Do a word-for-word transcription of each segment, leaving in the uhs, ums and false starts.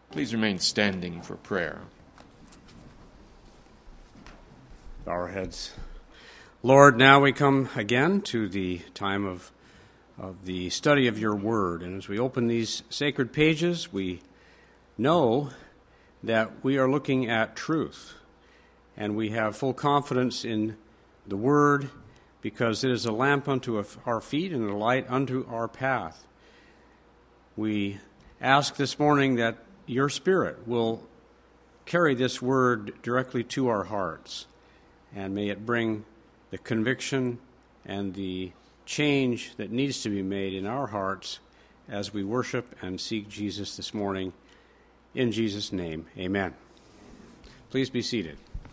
Please remain standing for prayer. Bow our heads. Lord, now we come again to the time of, of the study of your word. And as we open these sacred pages, we know that we are looking at truth. And we have full confidence in the word because it is a lamp unto our feet and a light unto our path. We ask this morning that your Spirit will carry this word directly to our hearts, and may it bring the conviction and the change that needs to be made in our hearts as we worship and seek Jesus this morning. In Jesus' name, amen. Please be seated.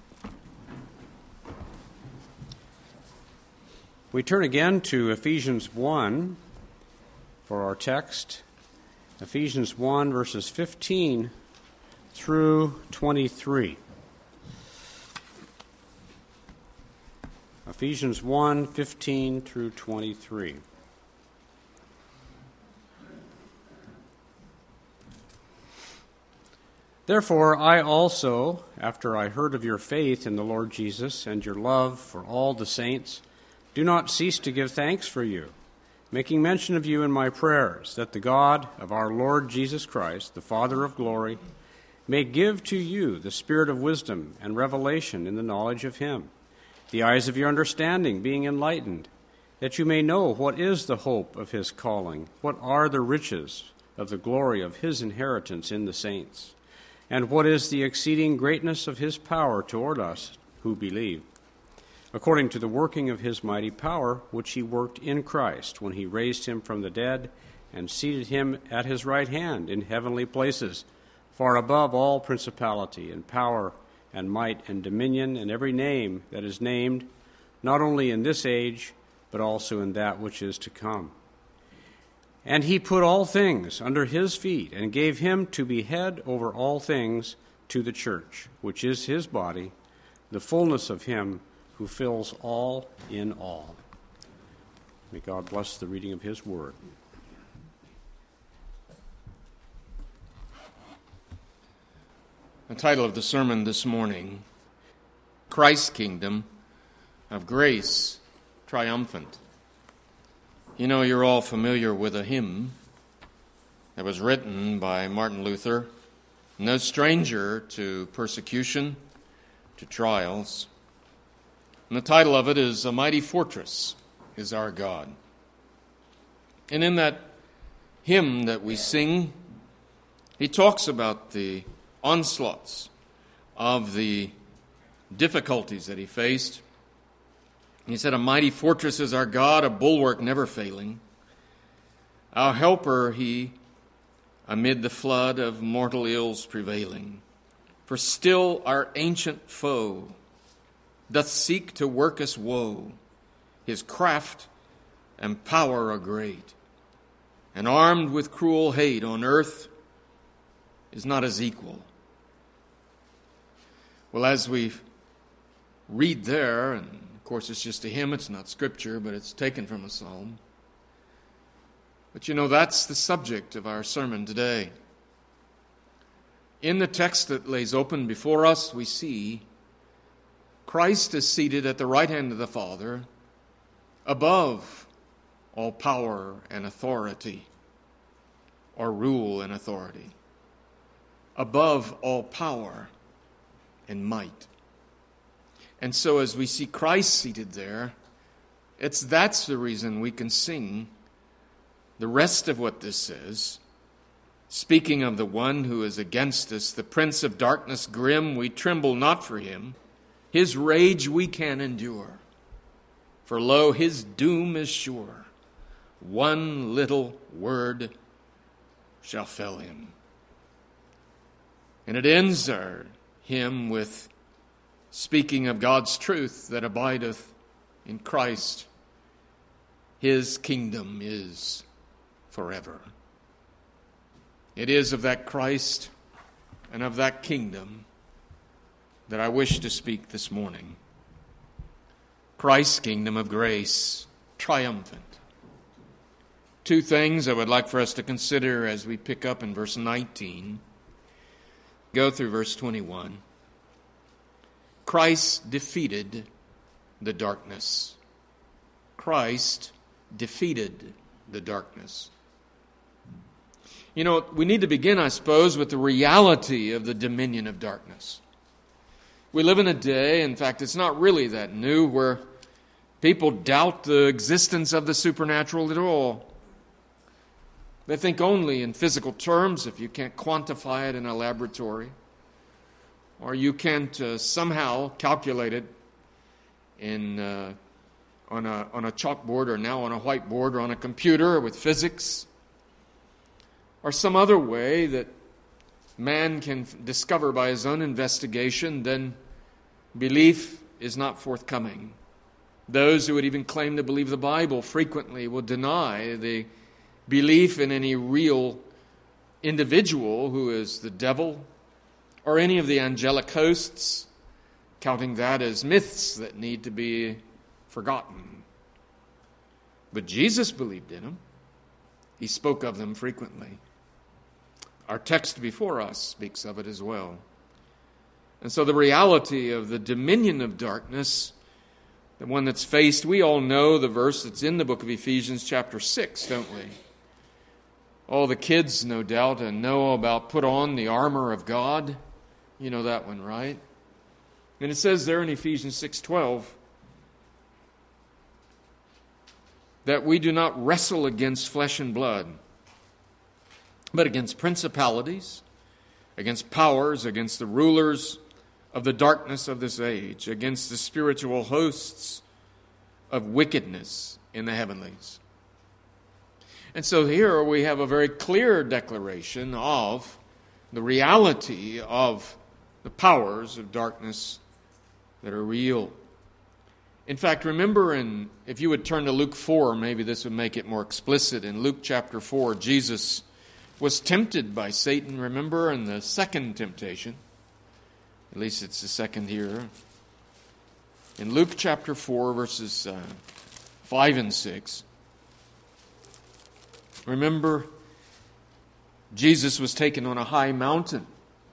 We turn again to Ephesians one for our text. Ephesians one, verses fifteen through twenty-three. Ephesians one, fifteen through twenty-three. Therefore, I also, after I heard of your faith in the Lord Jesus and your love for all the saints, do not cease to give thanks for you, making mention of you in my prayers, that the God of our Lord Jesus Christ, the Father of glory, may give to you the spirit of wisdom and revelation in the knowledge of him, the eyes of your understanding being enlightened, that you may know what is the hope of his calling, what are the riches of the glory of his inheritance in the saints, and what is the exceeding greatness of his power toward us who believe, according to the working of his mighty power, which he worked in Christ when he raised him from the dead and seated him at his right hand in heavenly places, far above all principality and power and might and dominion and every name that is named, not only in this age, but also in that which is to come. And he put all things under his feet and gave him to be head over all things to the church, which is his body, the fullness of him who fills all in all. May God bless the reading of his word. The title of the sermon this morning, Christ's Kingdom of Grace Triumphant. You know, you're all familiar with a hymn that was written by Martin Luther, no stranger to persecution, to trials. And the title of it is A Mighty Fortress is Our God. And in that hymn that we sing, he talks about the onslaughts of the difficulties that he faced. He said, a mighty fortress is our God, a bulwark never failing. Our helper he, amid the flood of mortal ills prevailing. For still our ancient foe doth seek to work us woe. His craft and power are great, and armed with cruel hate on earth is not his equal. Well, as we read there, and of course it's just a hymn, it's not scripture, but it's taken from a psalm. But you know, that's the subject of our sermon today. In the text that lays open before us, we see Christ is seated at the right hand of the Father, above all power and authority, or rule and authority, above all power and might. And so as we see Christ seated there, it's that's the reason we can sing the rest of what this says. Speaking of the one who is against us, the prince of darkness grim, we tremble not for him. His rage we can endure. For lo, his doom is sure. One little word shall fell him. And it ends our hymn with speaking of God's truth that abideth in Christ. His kingdom is forever. It is of that Christ and of that kingdom that I wish to speak this morning. Christ's kingdom of grace, triumphant. Two things I would like for us to consider as we pick up in verse nineteen. Go through verse twenty-one. Christ defeated the darkness. Christ defeated the darkness. You know, we need to begin, I suppose, with the reality of the dominion of darkness. We live in a day, in fact, it's not really that new, where people doubt the existence of the supernatural at all. They think only in physical terms, if you can't quantify it in a laboratory, or you can't uh, somehow calculate it in uh, on a on a chalkboard, or now on a whiteboard, or on a computer with physics, or some other way that man can f- discover by his own investigation, then belief is not forthcoming. Those who would even claim to believe the Bible frequently will deny the belief in any real individual who is the devil or any of the angelic hosts, counting that as myths that need to be forgotten. But Jesus believed in them. He spoke of them frequently. Our text before us speaks of it as well. And so the reality of the dominion of darkness, the one that's faced, we all know the verse that's in the book of Ephesians chapter six, don't we? All the kids, no doubt, and know about put on the armor of God. You know that one, right? And it says there in Ephesians six twelve that we do not wrestle against flesh and blood, but against principalities, against powers, against the rulers of the darkness of this age, against the spiritual hosts of wickedness in the heavenlies. And so here we have a very clear declaration of the reality of the powers of darkness that are real. In fact, remember, in, if you would turn to Luke four, maybe this would make it more explicit. In Luke chapter four, Jesus was tempted by Satan, remember, in the second temptation. At least it's the second here. In Luke chapter four, verses uh, five and six. Remember, Jesus was taken on a high mountain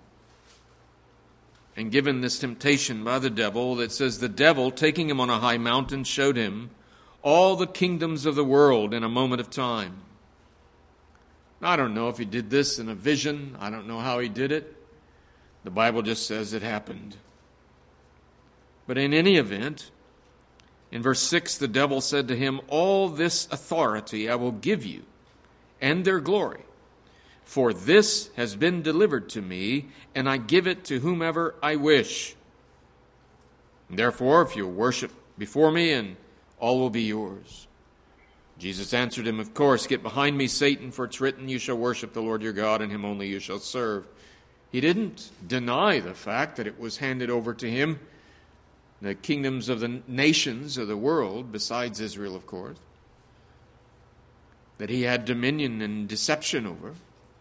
and given this temptation by the devil that says, the devil, taking him on a high mountain, showed him all the kingdoms of the world in a moment of time. I don't know if he did this in a vision. I don't know how he did it. The Bible just says it happened. But in any event, in verse six, the devil said to him, all this authority I will give you, and their glory. For this has been delivered to me, and I give it to whomever I wish. Therefore, if you worship before me, and all will be yours. Jesus answered him, of course, get behind me, Satan, for it's written, you shall worship the Lord your God, and him only you shall serve. He didn't deny the fact that it was handed over to him, the kingdoms of the nations of the world, besides Israel, of course, that he had dominion and deception over.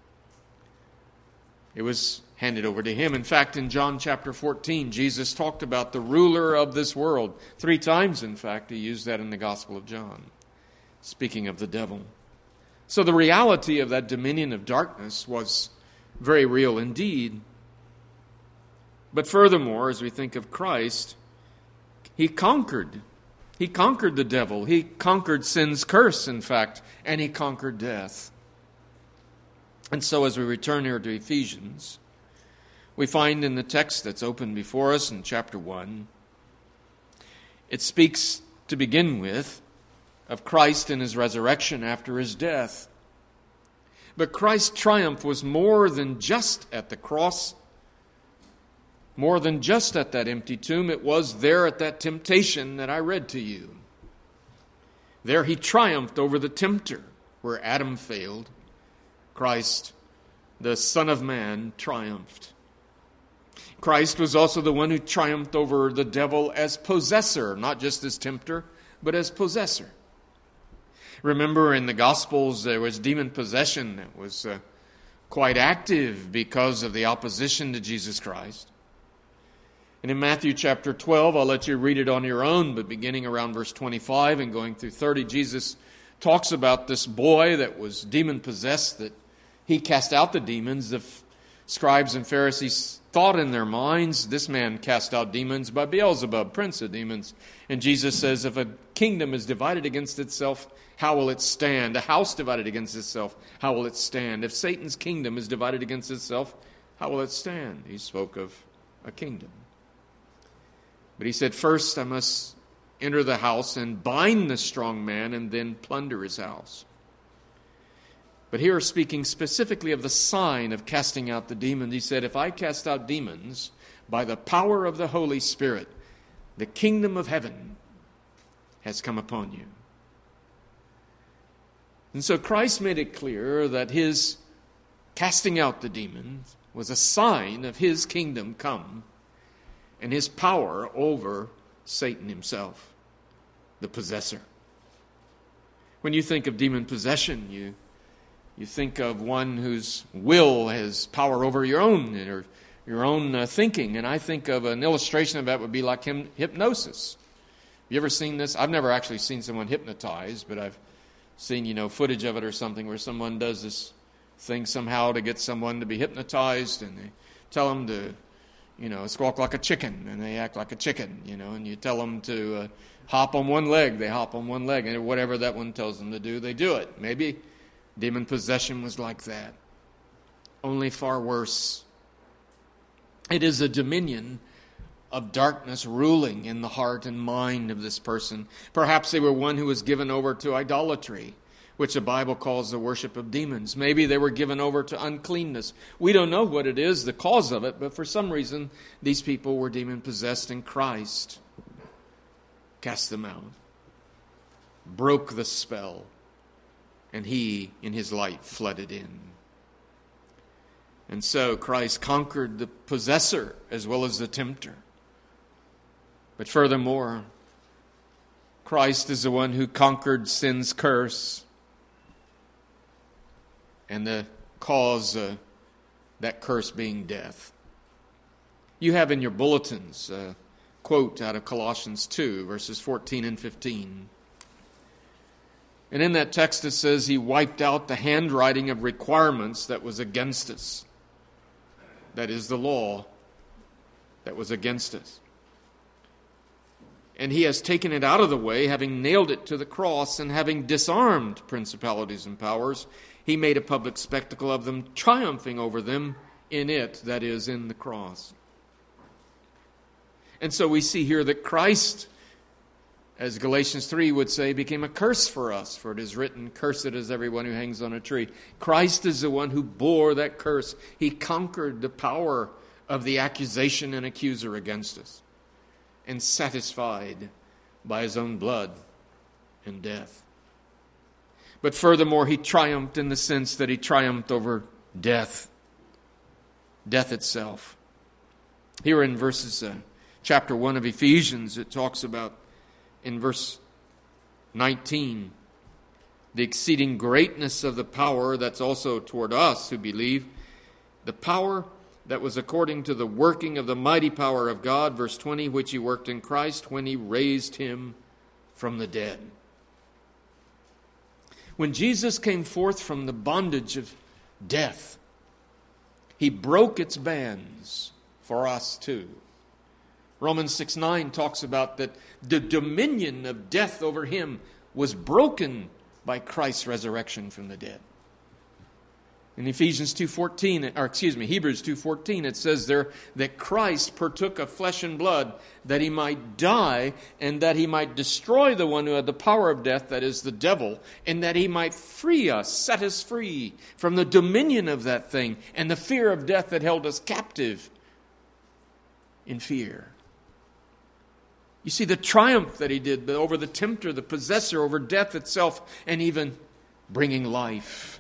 It was handed over to him. In fact, in John chapter fourteen, Jesus talked about the ruler of this world. Three times, in fact, he used that in the Gospel of John, speaking of the devil. So the reality of that dominion of darkness was very real indeed. But furthermore, as we think of Christ, he conquered. He conquered the devil. He conquered sin's curse, in fact, and he conquered death. And so as we return here to Ephesians, we find in the text that's open before us in chapter one, it speaks to begin with of Christ and his resurrection after his death. But Christ's triumph was more than just at the cross, more than just at that empty tomb. It was there at that temptation that I read to you. There he triumphed over the tempter. Where Adam failed, Christ, the Son of Man, triumphed. Christ was also the one who triumphed over the devil as possessor, not just as tempter, but as possessor. Remember, in the Gospels, there was demon possession that was uh, quite active because of the opposition to Jesus Christ. And in Matthew chapter twelve, I'll let you read it on your own, but beginning around verse twenty-five and going through thirty, Jesus talks about this boy that was demon-possessed, that he cast out the demons. The, scribes and Pharisees thought in their minds, this man cast out demons by Beelzebub, prince of demons. And Jesus says, if a kingdom is divided against itself, how will it stand? A house divided against itself, how will it stand? If Satan's kingdom is divided against itself, how will it stand? He spoke of a kingdom. But he said, first I must enter the house and bind the strong man and then plunder his house. But here speaking specifically of the sign of casting out the demons, he said, if I cast out demons by the power of the Holy Spirit, the kingdom of heaven has come upon you. And so Christ made it clear that his casting out the demons was a sign of his kingdom come and his power over Satan himself, the possessor. When you think of demon possession, you You think of one whose will has power over your own or your own uh, thinking. And I think of an illustration of that would be like him, hypnosis. Have you ever seen this? I've never actually seen someone hypnotized, but I've seen, you know, footage of it or something where someone does this thing somehow to get someone to be hypnotized, and they tell them to, you know, squawk like a chicken, and they act like a chicken, you know, and you tell them to uh, hop on one leg, they hop on one leg, and whatever that one tells them to do, they do it. Maybe demon possession was like that, only far worse. It is a dominion of darkness ruling in the heart and mind of this person. Perhaps they were one who was given over to idolatry, which the Bible calls the worship of demons. Maybe they were given over to uncleanness. We don't know what it is, the cause of it, but for some reason, these people were demon-possessed, and Christ cast them out, broke the spell, and he, in his light, flooded in. And so Christ conquered the possessor as well as the tempter. But furthermore, Christ is the one who conquered sin's curse and the cause of that curse being death. You have in your bulletins a quote out of Colossians two, verses fourteen and fifteen. And in that text it says, he wiped out the handwriting of requirements that was against us. That is the law that was against us. And he has taken it out of the way, having nailed it to the cross, and having disarmed principalities and powers, he made a public spectacle of them, triumphing over them in it, that is, in the cross. And so we see here that Christ, as Galatians three would say, became a curse for us. For it is written, cursed is everyone who hangs on a tree. Christ is the one who bore that curse. He conquered the power of the accusation and accuser against us, and satisfied by his own blood and death. But furthermore, he triumphed in the sense that he triumphed over death. Death itself. Here in verses, uh, chapter one of Ephesians, it talks about, in verse nineteen, the exceeding greatness of the power that's also toward us who believe, the power that was according to the working of the mighty power of God, verse twenty, which he worked in Christ when he raised him from the dead. When Jesus came forth from the bondage of death, he broke its bands for us too. Romans six nine talks about that the dominion of death over him was broken by Christ's resurrection from the dead. In Ephesians two fourteen, or excuse me, Hebrews two fourteen, it says there that Christ partook of flesh and blood that he might die and that he might destroy the one who had the power of death, that is the devil, and that he might free us, set us free from the dominion of that thing and the fear of death that held us captive in fear. You see the triumph that he did over the tempter, the possessor, over death itself, and even bringing life.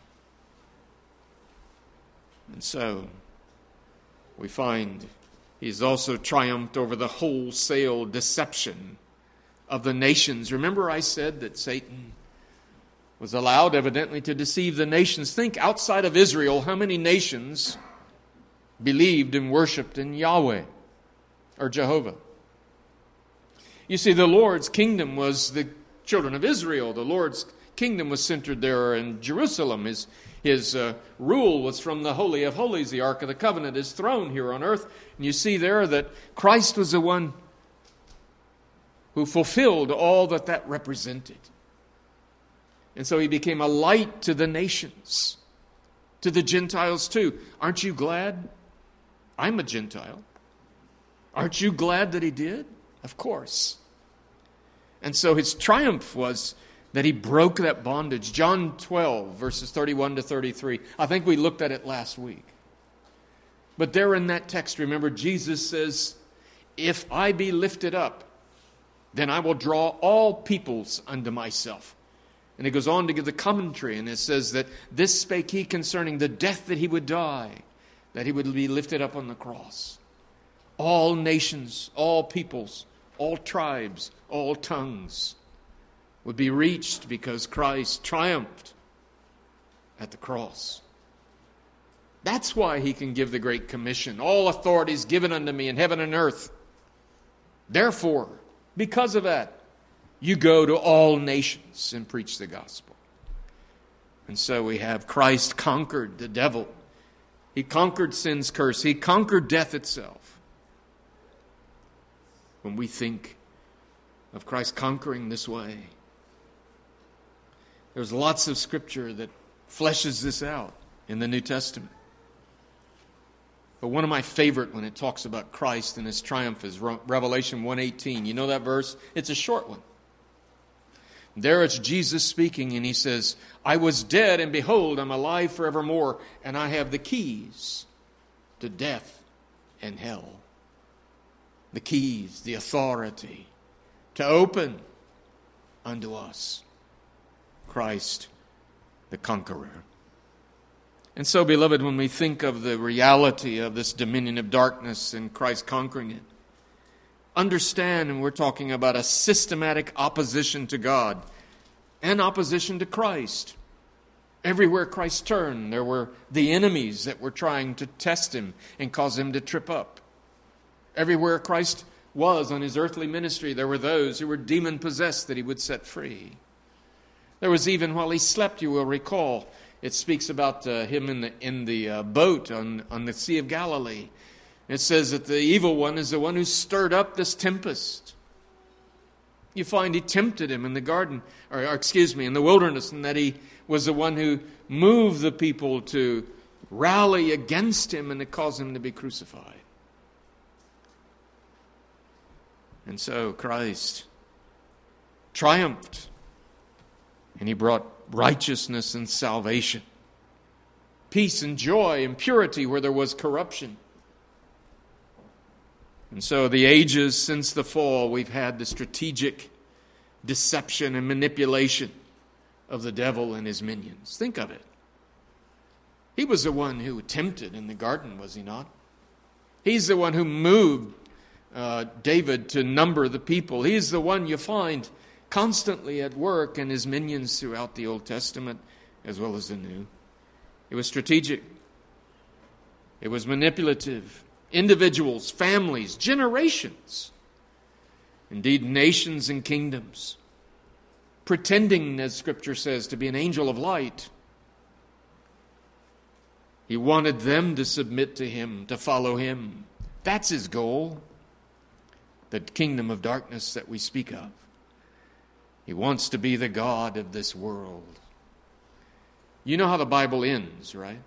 And so, we find he's also triumphed over the wholesale deception of the nations. Remember I said that Satan was allowed evidently to deceive the nations. Think outside of Israel, how many nations believed and worshipped in Yahweh or Jehovah? You see, the Lord's kingdom was the children of Israel. The Lord's kingdom was centered there in Jerusalem. His His uh, rule was from the Holy of Holies. The Ark of the Covenant is thrown here on earth. And you see there that Christ was the one who fulfilled all that that represented. And so he became a light to the nations, to the Gentiles too. Aren't you glad? I'm a Gentile. Aren't you glad that he did? Of course. And so his triumph was that he broke that bondage. John twelve, verses thirty-one to thirty-three. I think we looked at it last week. But there in that text, remember, Jesus says, if I be lifted up, then I will draw all peoples unto myself. And it goes on to give the commentary, and it says that this spake he concerning the death that he would die, that he would be lifted up on the cross. All nations, all peoples, all tribes, all tongues would be reached because Christ triumphed at the cross. That's why he can give the Great Commission. All authority is given unto me in heaven and earth. Therefore, because of that, you go to all nations and preach the gospel. And so we have Christ conquered the devil. He conquered sin's curse. He conquered death itself. When we think of Christ conquering this way, there's lots of scripture that fleshes this out in the New Testament. But one of my favorite when it talks about Christ and his triumph is Revelation one eighteen. You know that verse? It's a short one. There it's Jesus speaking, and he says, I was dead, and behold, I'm alive forevermore, and I have the keys to death and hell. The keys, the authority to open unto us Christ the conqueror. And so, beloved, when we think of the reality of this dominion of darkness and Christ conquering it, understand, and we're talking about a systematic opposition to God and opposition to Christ. Everywhere Christ turned, there were the enemies that were trying to test him and cause him to trip up. Everywhere Christ was on his earthly ministry, there were those who were demon-possessed that he would set free. There was even while he slept, you will recall, it speaks about uh, him in the in the uh, boat on, on the Sea of Galilee. It says that the evil one is the one who stirred up this tempest. You find he tempted him in the garden, or, or excuse me, in the wilderness, and that he was the one who moved the people to rally against him and to cause him to be crucified. And so Christ triumphed, and he brought righteousness and salvation, peace and joy and purity where there was corruption. And so the ages since the fall, we've had the strategic deception and manipulation of the devil and his minions. Think of it. He was the one who tempted in the garden, was he not? He's the one who moved uh, David to number the people. He's the one you find constantly at work and his minions throughout the Old Testament as well as the New. It was strategic. It was manipulative. Individuals, families, generations, indeed nations and kingdoms, pretending, as Scripture says, to be an angel of light. He wanted them to submit to him, to follow him. That's his goal, the kingdom of darkness that we speak of. He wants to be the God of this world. You know how the Bible ends, right?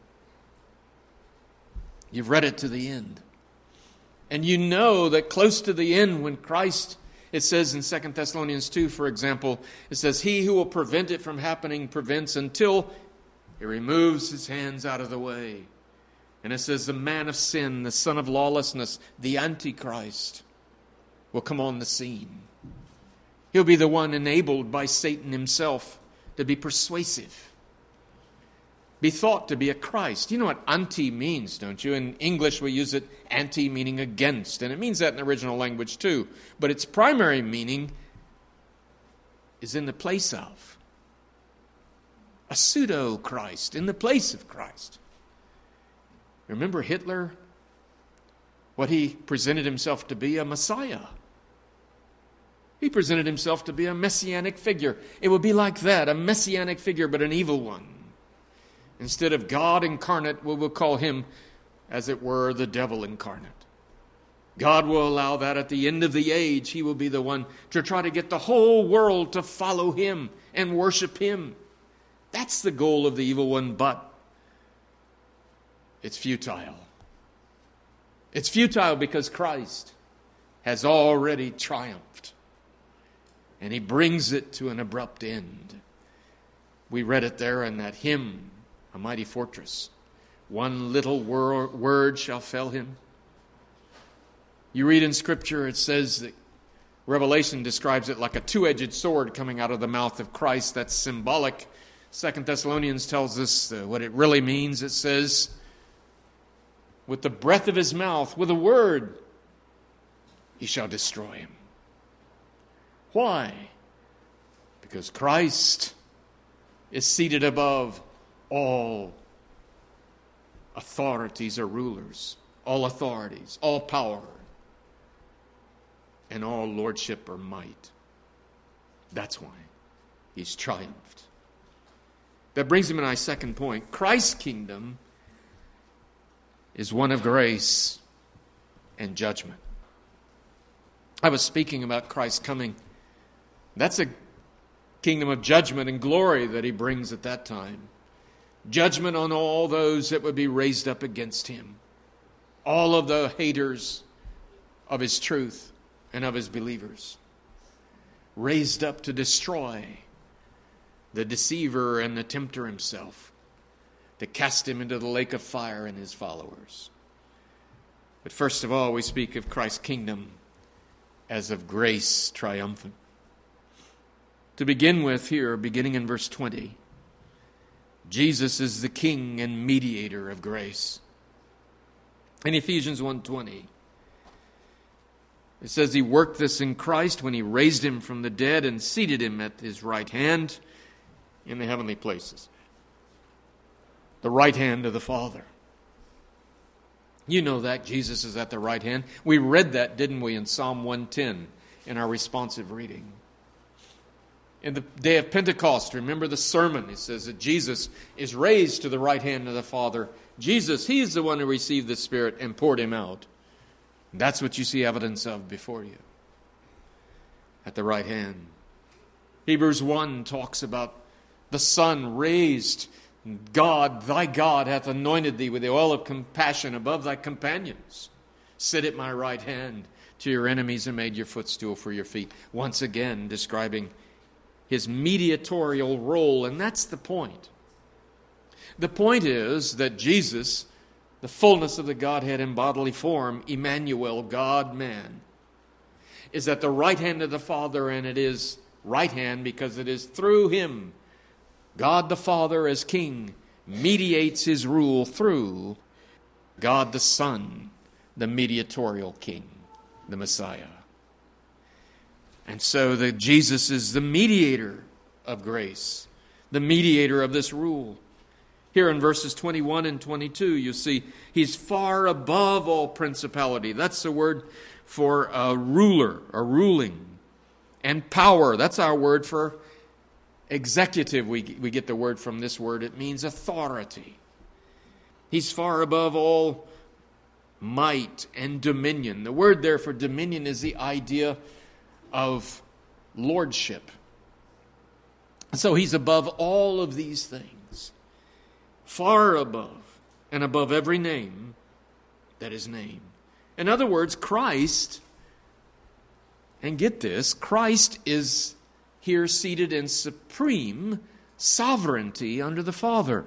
You've read it to the end. And you know that close to the end, when Christ, it says in Second Thessalonians two, for example, it says, he who will prevent it from happening prevents until he removes his hands out of the way. And it says the man of sin, the son of lawlessness, the Antichrist, will come on the scene. He'll be the one enabled by Satan himself to be persuasive, be thought to be a Christ. You know what anti means, don't you? In English we use it anti meaning against, and it means that in the original language too. But its primary meaning is in the place of. A pseudo-Christ, in the place of Christ. Remember Hitler? What he presented himself to be? A Messiah. He presented himself to be a messianic figure. It would be like that, a messianic figure, but an evil one. Instead of God incarnate, we will call him, as it were, the devil incarnate. God will allow that at the end of the age, he will be the one to try to get the whole world to follow him and worship him. That's the goal of the evil one, but it's futile. It's futile because Christ has already triumphed, and he brings it to an abrupt end. We read it there in that hymn, A Mighty Fortress. One little wor- word shall fell him. You read in Scripture, it says that Revelation describes it like a two-edged sword coming out of the mouth of Christ. That's symbolic. Second Thessalonians tells us uh, what it really means. It says, with the breath of his mouth, with a word, he shall destroy him. Why? Because Christ is seated above all authorities or rulers, all authorities, all power, and all lordship or might. That's why he's triumphed. That brings me to my second point. Christ's kingdom is one of grace and judgment. I was speaking about Christ coming. That's a kingdom of judgment and glory that he brings at that time. Judgment on all those that would be raised up against him. All of the haters of his truth and of his believers. Raised up to destroy the deceiver and the tempter himself. To cast him into the lake of fire and his followers. But first of all, we speak of Christ's kingdom as of grace triumphant. To begin with here, beginning in verse twenty, Jesus is the King and mediator of grace. In Ephesians one twenty, it says he worked this in Christ when he raised him from the dead and seated him at his right hand in the heavenly places. The right hand of the Father. You know that Jesus is at the right hand. We read that, didn't we, in Psalm one ten in our responsive reading. In the day of Pentecost, remember the sermon. It says that Jesus is raised to the right hand of the Father. Jesus, he is the one who received the Spirit and poured him out. That's what you see evidence of before you. At the right hand. Hebrews one talks about the Son raised. God, thy God, hath anointed thee with the oil of compassion above thy companions. Sit at my right hand to your enemies and made your footstool for your feet. Once again, describing his mediatorial role, and that's the point. The point is that Jesus, the fullness of the Godhead in bodily form, Emmanuel, God-man, is at the right hand of the Father, and it is right hand because it is through him God the Father as King mediates his rule through God the Son, the mediatorial King, the Messiah. And so that Jesus is the mediator of grace, the mediator of this rule. Here in verses twenty-one and twenty-two, you see he's far above all principality. That's the word for a ruler, a ruling, and power. That's our word for executive. We, we get the word from this word. It means authority. He's far above all might and dominion. The word there for dominion is the idea of lordship. So he's above all of these things. Far above and above every name that is named. In other words, Christ, and get this, Christ is here seated in supreme sovereignty under the Father.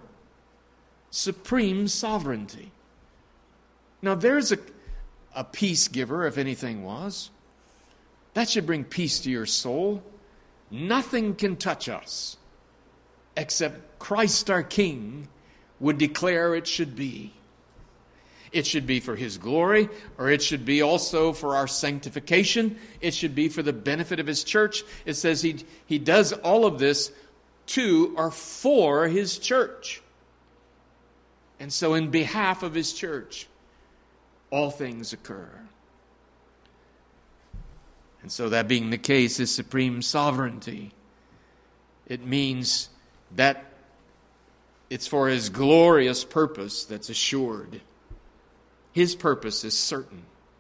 Supreme sovereignty. Now there's a, a peace giver, if anything was. That should bring peace to your soul. Nothing can touch us except Christ our King would declare it should be. It should be for his glory, or it should be also for our sanctification. It should be for the benefit of his church. It says he, he does all of this to or for his church. And so in behalf of his church, all things occur. And so that being the case, his supreme sovereignty, it means that It's for His glorious purpose that's assured. His purpose is certain.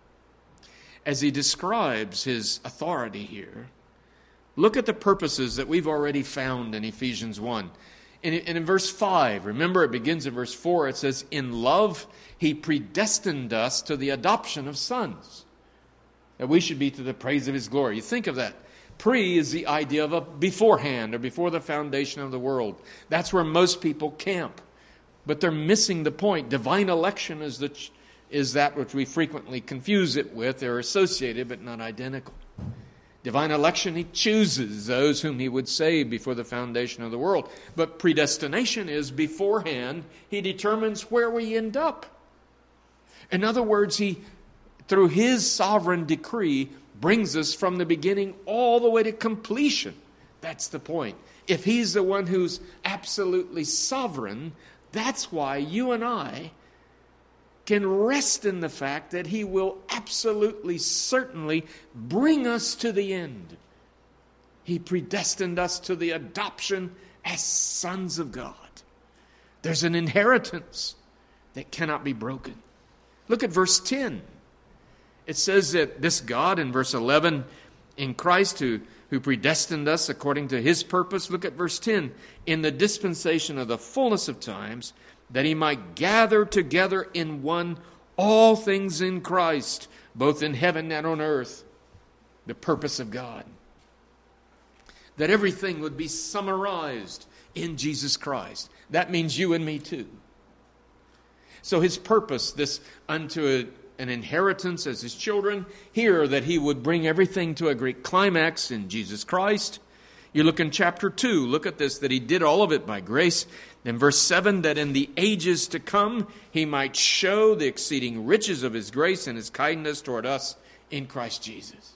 As He describes His authority here, look at the purposes that we've already found in Ephesians one. And in verse five, remember it begins in verse four, it says, in love He predestined us to the adoption of sons, that we should be to the praise of His glory. You think of that. Pre is the idea of a beforehand or before the foundation of the world. That's where most people camp. But they're missing the point. Divine election is, the, is that which we frequently confuse it with. They're associated but not identical. Divine election, He chooses those whom He would save before the foundation of the world. But predestination is beforehand. He determines where we end up. In other words, He, through His sovereign decree, brings us from the beginning all the way to completion. That's the point. If He's the one who's absolutely sovereign, that's why you and I can rest in the fact that He will absolutely, certainly bring us to the end. He predestined us to the adoption as sons of God. There's an inheritance that cannot be broken. Look at verse ten. It says that this God, in verse eleven, in Christ who, who predestined us according to His purpose. Look at verse ten. In the dispensation of the fullness of times, that He might gather together in one all things in Christ, both in heaven and on earth. The purpose of God. That everything would be summarized in Jesus Christ. That means you and me too. So His purpose, this unto a an inheritance as His children. Here, that He would bring everything to a great climax in Jesus Christ. You look in chapter two, look at this, that He did all of it by grace. In verse seven, that in the ages to come, He might show the exceeding riches of His grace and His kindness toward us in Christ Jesus.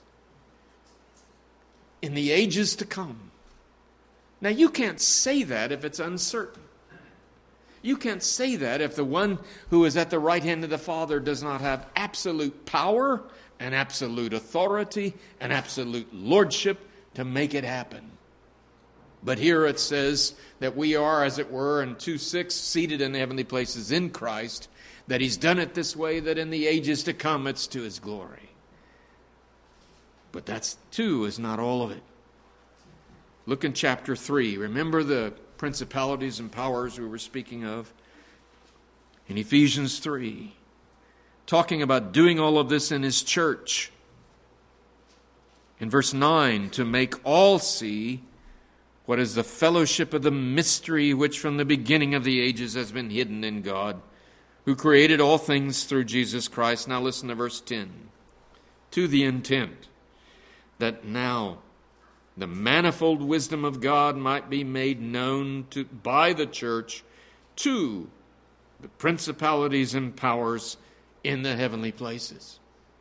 In the ages to come. Now, you can't say that if it's uncertain. You can't say that if the one who is at the right hand of the Father does not have absolute power and absolute authority and absolute lordship to make it happen. But here it says that we are, as it were, in two six, seated in the heavenly places in Christ, that He's done it this way, that in the ages to come it's to His glory. But that's, too, is not all of it. Look in chapter three. Remember the principalities and powers we were speaking of in Ephesians three, talking about doing all of this in His church. In verse nine, to make all see what is the fellowship of the mystery which from the beginning of the ages has been hidden in God, who created all things through Jesus Christ. Now listen to verse ten. To the intent that now the manifold wisdom of God might be made known to, by the church to the principalities and powers in the heavenly places.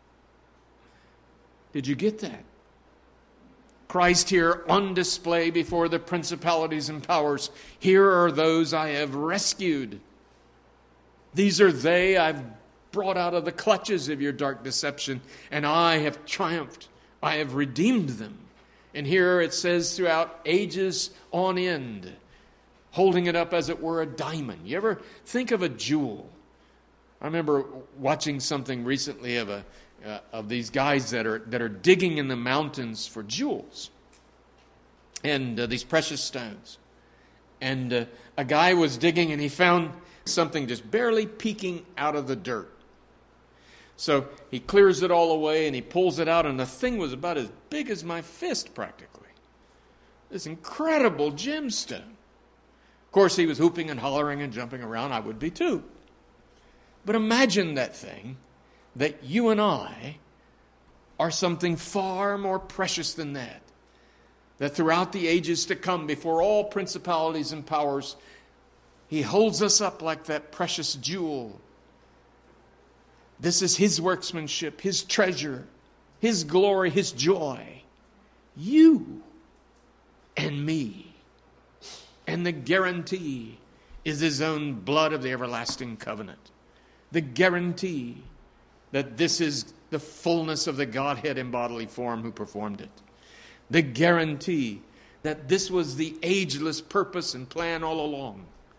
Did you get that? Christ here on display before the principalities and powers. Here are those I have rescued. These are they I've brought out of the clutches of your dark deception, and I have triumphed. I have redeemed them. And here it says throughout ages on end, holding it up as it were a diamond. You ever think of a jewel? I remember watching something recently of a uh, of these guys that are that are digging in the mountains for jewels and uh, these precious stones. And uh, a guy was digging and he found something just barely peeking out of the dirt. So he clears it all away and he pulls it out, and the thing was about as big as my fist practically. This incredible gemstone. Of course, he was hooping and hollering and jumping around. I would be too. But imagine that thing, that you and I are something far more precious than that. That throughout the ages to come, before all principalities and powers, He holds us up like that precious jewel. This is His workmanship, His treasure, His glory, His joy. You and me. And the guarantee is His own blood of the everlasting covenant. The guarantee that this is the fullness of the Godhead in bodily form who performed it. The guarantee that this was the ageless purpose and plan all along.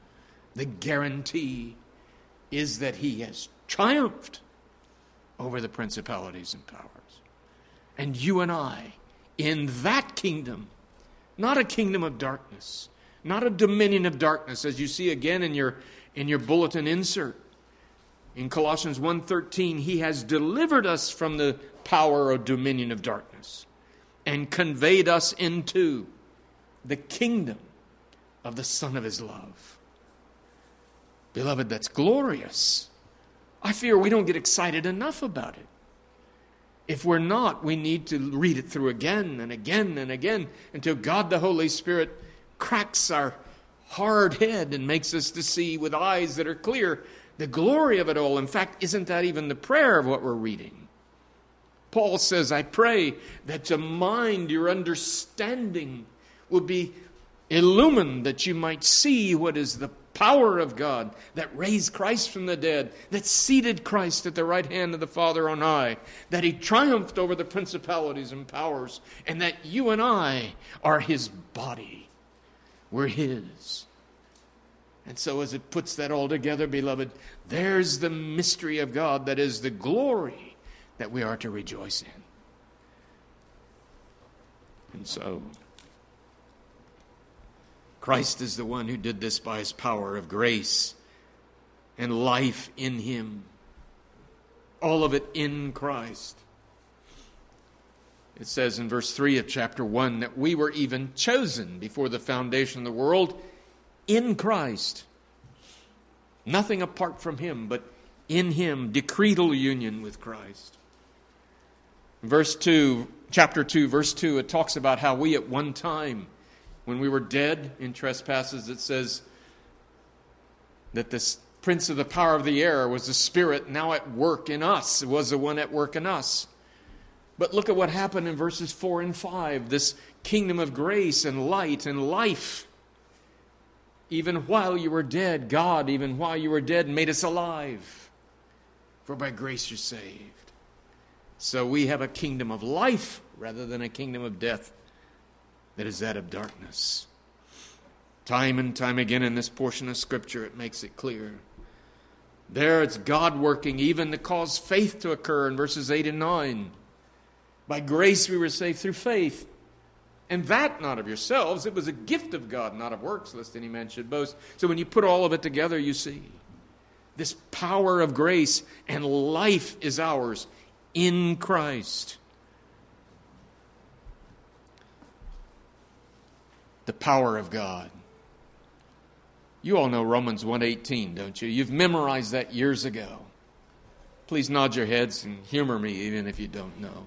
The guarantee is that he has triumphed over the principalities and powers. And you and I, in that kingdom, not a kingdom of darkness, not a dominion of darkness, as you see again in your, in your bulletin insert. In Colossians one thirteen, he has delivered us from the power or dominion of darkness and conveyed us into the kingdom of the Son of his love. Beloved, that's glorious. I fear we don't get excited enough about it. If we're not, we need to read it through again and again and again until God the Holy Spirit cracks our hard head and makes us to see with eyes that are clear the glory of it all. In fact, isn't that even the prayer of what we're reading? Paul says, I pray that your mind, your understanding will be illumined, that you might see what is the power of God that raised Christ from the dead, that seated Christ at the right hand of the Father on high, that he triumphed over the principalities and powers, and that you and I are his body. We're his. And so as it puts that all together, beloved, there's the mystery of God that is the glory that we are to rejoice in. And so Christ is the one who did this by his power of grace and life in him. All of it in Christ. It says in verse three of chapter one that we were even chosen before the foundation of the world in Christ. Nothing apart from him, but in him, decretal union with Christ. Verse two, chapter two, verse two, it talks about how we at one time, when we were dead in trespasses, it says that this prince of the power of the air was the spirit now at work in us. It was the one at work in us. But look at what happened in verses four and five. This kingdom of grace and light and life. Even while you were dead, God, even while you were dead, made us alive. For by grace you're saved. So we have a kingdom of life rather than a kingdom of death that is that of darkness. Time and time again in this portion of Scripture, it makes it clear. There it's God working even to cause faith to occur in verses eight and nine. By grace we were saved through faith. And that not of yourselves. It was a gift of God, not of works, lest any man should boast. So when you put all of it together, you see this power of grace and life is ours in Christ. The power of God. You all know Romans one eighteen, don't you? You've memorized that years ago. Please nod your heads and humor me even if you don't know.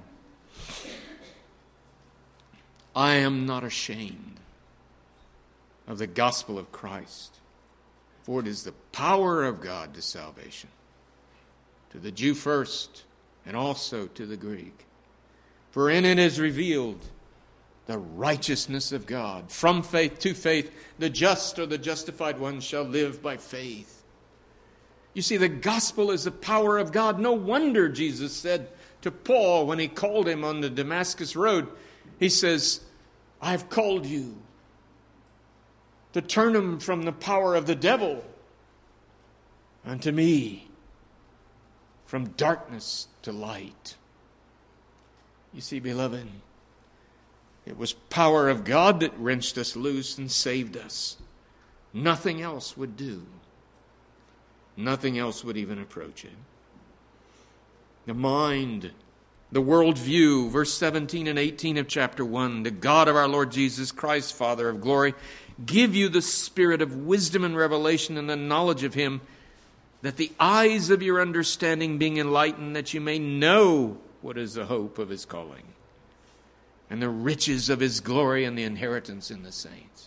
I am not ashamed of the gospel of Christ, for it is the power of God to salvation, to the Jew first, and also to the Greek. For in it is revealed the righteousness of God. From faith to faith, the just or the justified one shall live by faith. You see, the gospel is the power of God. No wonder Jesus said to Paul when he called him on the Damascus road, he says, I've called you to turn him from the power of the devil unto me, from darkness to light. You see, beloved, it was power of God that wrenched us loose and saved us. Nothing else would do. Nothing else would even approach it. The mind, the worldview, verse seventeen and eighteen of chapter one, the God of our Lord Jesus Christ, Father of glory, give you the spirit of wisdom and revelation and the knowledge of him, that the eyes of your understanding being enlightened, that you may know what is the hope of his calling, and the riches of his glory and the inheritance in the saints.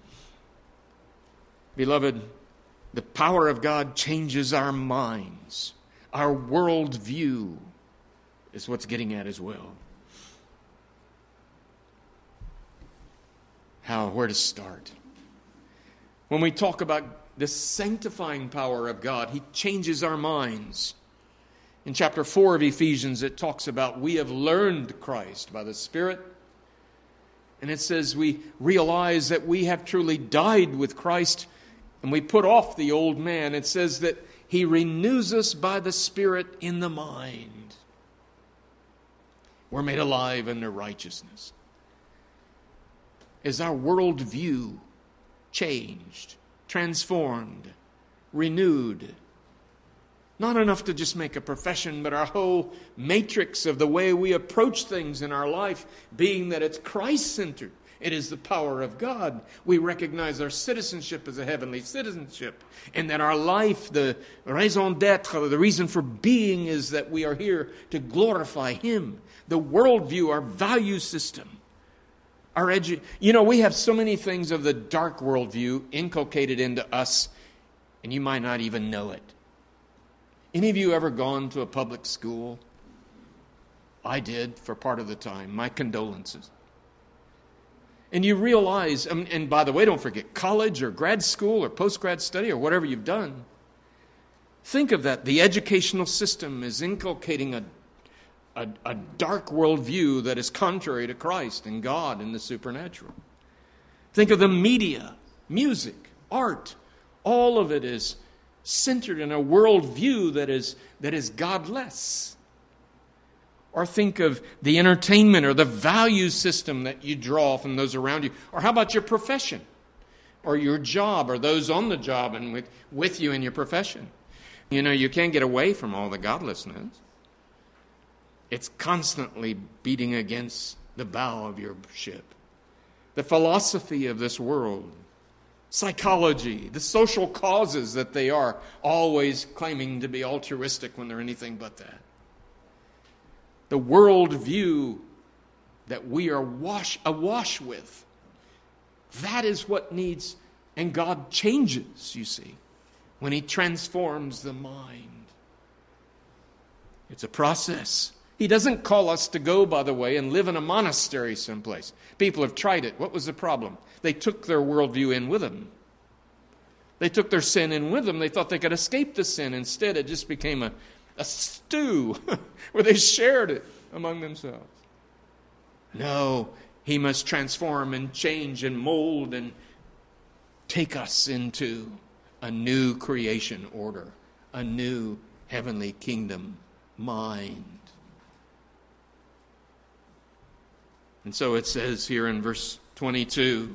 Beloved, the power of God changes our minds. Our worldview is what's getting at as well. How, where to start? When we talk about the sanctifying power of God, he changes our minds. In chapter four of Ephesians, it talks about we have learned Christ by the Spirit. And it says we realize that we have truly died with Christ and we put off the old man, it says that he renews us by the Spirit in the mind. We're made alive unto righteousness. Is our worldview changed, transformed, renewed? Not enough to just make a profession, but our whole matrix of the way we approach things in our life, being that it's Christ-centered. It is the power of God. We recognize our citizenship as a heavenly citizenship, and that our life, the raison d'être, the reason for being, is that we are here to glorify Him. The worldview, our value system, our edu- You know, we have so many things of the dark worldview inculcated into us, and you might not even know it. Any of you ever gone to a public school? I did for part of the time. My condolences. And you realize, and by the way, don't forget college or grad school or post-grad study or whatever you've done. Think of that. The educational system is inculcating a, a, a dark worldview that is contrary to Christ and God and the supernatural. Think of the media, music, art. All of it is centered in a worldview that is, that is godless. Or think of the entertainment or the value system that you draw from those around you. Or how about your profession or your job or those on the job and with, with you in your profession? You know, you can't get away from all the godlessness. It's constantly beating against the bow of your ship. The philosophy of this world, psychology, the social causes that they are, always claiming to be altruistic when they're anything but that. The worldview that we are wash, awash with, that is what needs, and God changes, you see, when He transforms the mind. It's a process. He doesn't call us to go, by the way, and live in a monastery someplace. People have tried it. What was the problem? They took their worldview in with them. They took their sin in with them. They thought they could escape the sin. Instead, it just became a, a stew where they shared it among themselves. No, He must transform and change and mold and take us into a new creation order, a new heavenly kingdom mind. And so it says here in verse twenty-two,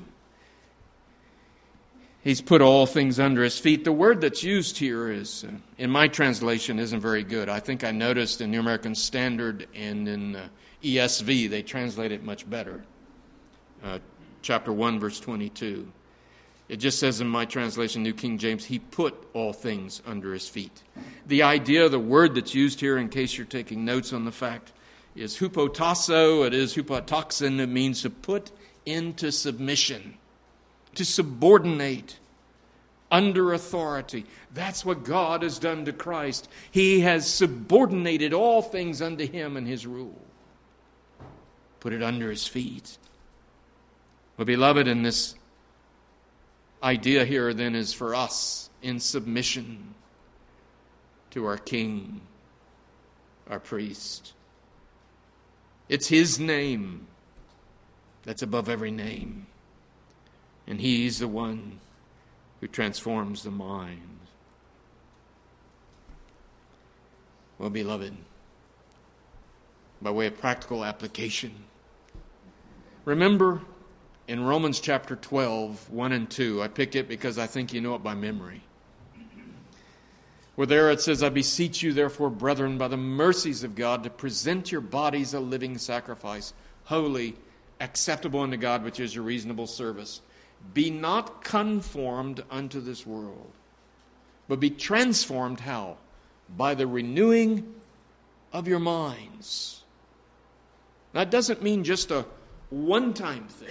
He's put all things under His feet. The word that's used here is, uh, in my translation, isn't very good. I think I noticed in New American Standard and in uh, E S V, they translate it much better. Uh, chapter one, verse twenty-two. It just says in my translation, New King James, He put all things under His feet. The idea, the word that's used here, in case you're taking notes on the fact, is hupotasso. It is hupotoxin. It means to put into submission, to subordinate, under authority. That's what God has done to Christ. He has subordinated all things unto Him and His rule. Put it under His feet. Well, beloved, in this idea here then is for us in submission to our King, our priest. It's His name that's above every name. And He's the one who transforms the mind. Well, beloved, by way of practical application, remember in Romans chapter twelve, one and two, I picked it because I think you know it by memory, where there it says, I beseech you, therefore, brethren, by the mercies of God, to present your bodies a living sacrifice, holy, acceptable unto God, which is your reasonable service. Be not conformed unto this world, but be transformed, how? By the renewing of your minds. That doesn't mean just a one-time thing.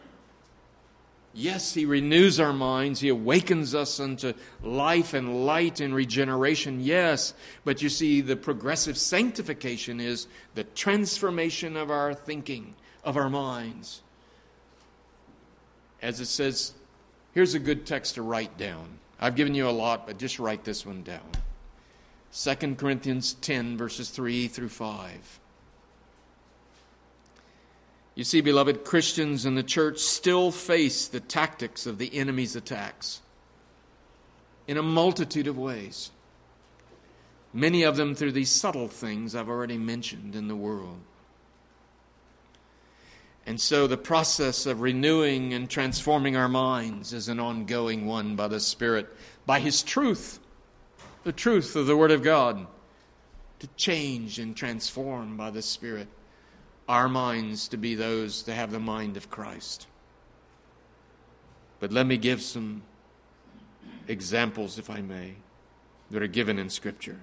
Yes, He renews our minds. He awakens us unto life and light and regeneration. Yes, but you see, the progressive sanctification is the transformation of our thinking, of our minds. As it says, here's a good text to write down. I've given you a lot, but just write this one down. Second Corinthians ten, verses three through five. You see, beloved, Christians in the church still face the tactics of the enemy's attacks. in a multitude of ways. Many of them through these subtle things I've already mentioned in the world. And so the process of renewing and transforming our minds is an ongoing one by the Spirit, by His truth, the truth of the Word of God, to change and transform by the Spirit our minds to be those that have the mind of Christ. But let me give some examples, if I may, that are given in Scripture.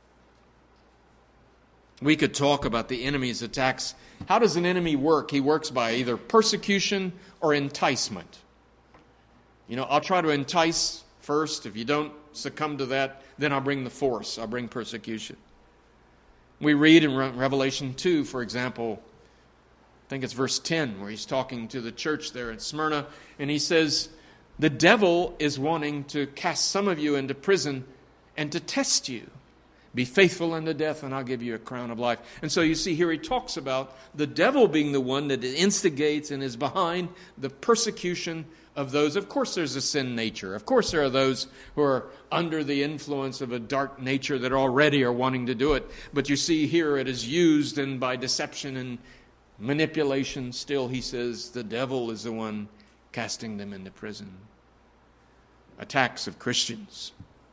We could talk about the enemy's attacks. How does an enemy work? He works by either persecution or enticement. You know, I'll try to entice first. If you don't succumb to that, then I'll bring the force. I'll bring persecution. We read in Re- Revelation two, for example, I think it's verse ten, where he's talking to the church there at Smyrna, and he says, the devil is wanting to cast some of you into prison and to test you. Be faithful unto death, and I'll give you a crown of life. And so you see here he talks about the devil being the one that instigates and is behind the persecution of those. Of course there's a sin nature. Of course there are those who are under the influence of a dark nature that already are wanting to do it. But you see here it is used, and by deception and manipulation, still he says the devil is the one casting them into prison. Attacks of Christians.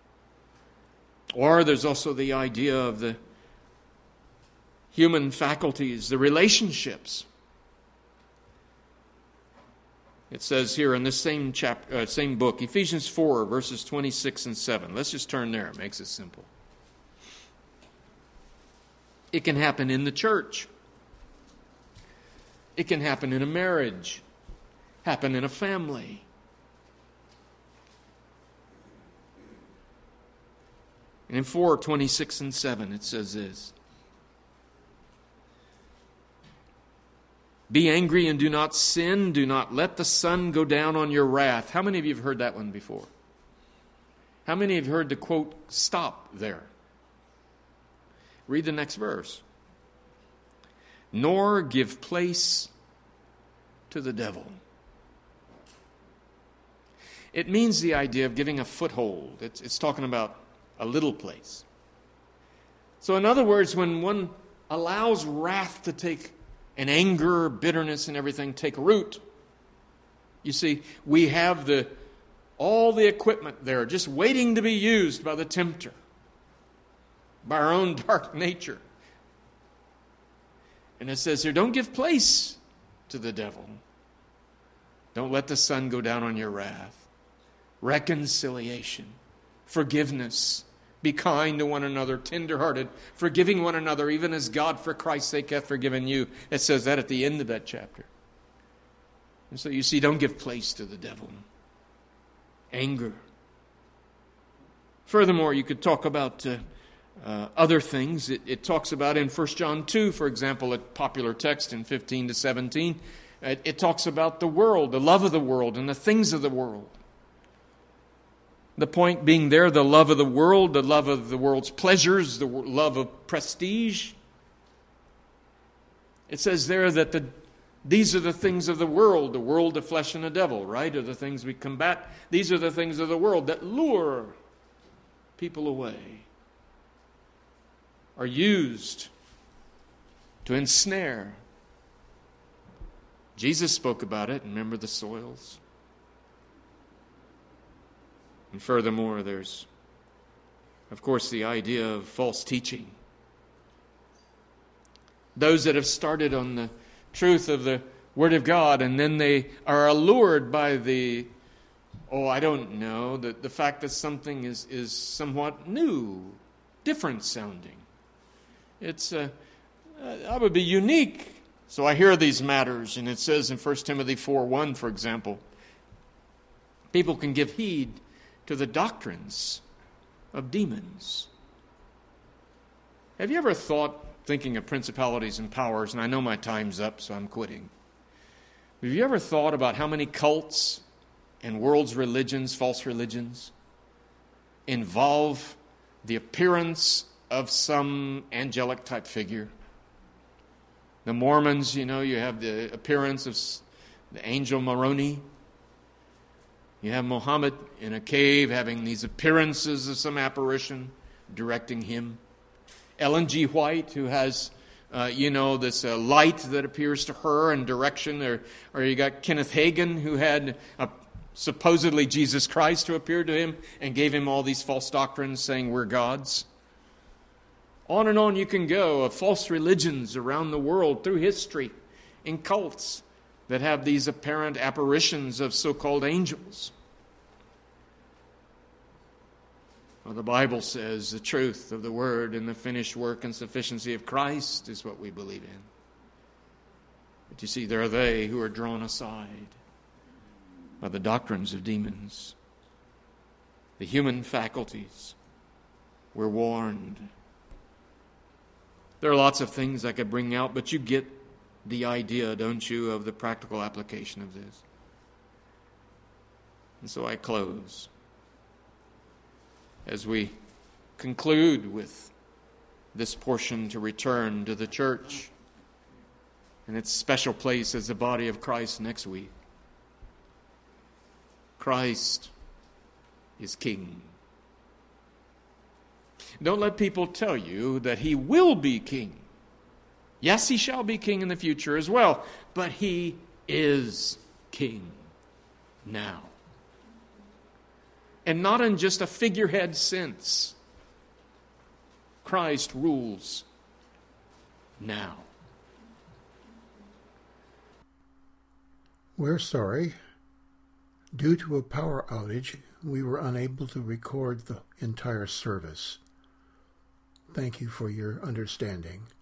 Or there's also the idea of the human faculties, the relationships. It says here in this same chapter, uh, same book, Ephesians four, verses twenty-six and seven. Let's just turn there. It makes it simple. It can happen in the church. It can happen in a marriage. Happen in a family. And in four, twenty-six and seven, it says this. Be angry and do not sin. Do not let the sun go down on your wrath. How many of you have heard that one before? How many have heard the quote, stop there? Read the next verse. Nor give place to the devil. It means the idea of giving a foothold. It's, it's talking about a little place. So in other words, when one allows wrath to take, and anger, bitterness and everything take root, you see, we have the all the equipment there just waiting to be used by the tempter, by our own dark nature. And it says here, don't give place to the devil. Don't let the sun go down on your wrath. Reconciliation, forgiveness. Be kind to one another, tender-hearted, forgiving one another, even as God for Christ's sake hath forgiven you. It says that at the end of that chapter. And so you see, don't give place to the devil. Anger. Furthermore, you could talk about uh, uh, other things. It, it talks about in First John two, for example, a popular text in fifteen to seventeen. It, it talks about the world, the love of the world, and the things of the world. The point being there, the love of the world, the love of the world's pleasures, the love of prestige. It says there that the, these are the things of the world, the world, the flesh, and the devil, right? Are the things we combat. These are the things of the world that lure people away, are used to ensnare. Jesus spoke about it. Remember the soils? And furthermore, there's, of course, the idea of false teaching. Those that have started on the truth of the Word of God, and then they are allured by the, oh, I don't know, the, the fact that something is, is somewhat new, different sounding. It's, uh, uh, that would be unique. So I hear these matters, and it says in First Timothy four one, for example, people can give heed to the doctrines of demons. Have you ever thought, thinking of principalities and powers, and I know my time's up, so I'm quitting. Have you ever thought about how many cults and world's religions, false religions, involve the appearance of some angelic type figure? The Mormons, you know, you have the appearance of the angel Moroni. You have Muhammad in a cave having these appearances of some apparition directing him. Ellen G. White, who has, uh, you know, this uh, light that appears to her and direction. Or, or you got Kenneth Hagin, who had a, supposedly Jesus Christ who appeared to him and gave him all these false doctrines saying we're gods. On and on you can go of false religions around the world through history in cults that have these apparent apparitions of so-called angels. Well, the Bible says the truth of the Word and the finished work and sufficiency of Christ is what we believe in. But you see, there are they who are drawn aside by the doctrines of demons. The human faculties were warned. There are lots of things I could bring out, but you get the idea, don't you, of the practical application of this. And so I close as we conclude with this portion to return to the church and its special place as the body of Christ next week. Christ is King. Don't let people tell you that he will be king. Yes, he shall be king in the future as well, but he is king now. And not in just a figurehead sense. Christ rules now. We're sorry. Due to a power outage, we were unable to record the entire service. Thank you for your understanding.